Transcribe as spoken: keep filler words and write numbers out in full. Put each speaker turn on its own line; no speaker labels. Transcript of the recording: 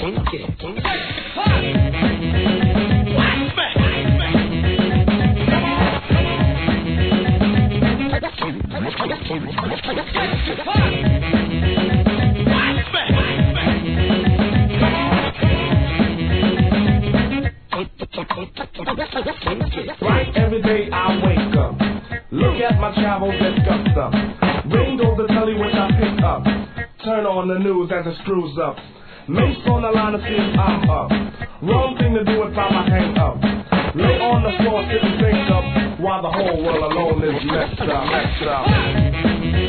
Right every day I wake up, look at my travels and scuffed up. Ring over the telly which I pick up, turn on the news as it screws up. Mace on the line to see if I'm up. Wrong thing to do if I'm a hang up. Lay on the floor, sit and think up, while the whole world alone is messed up. Messed up.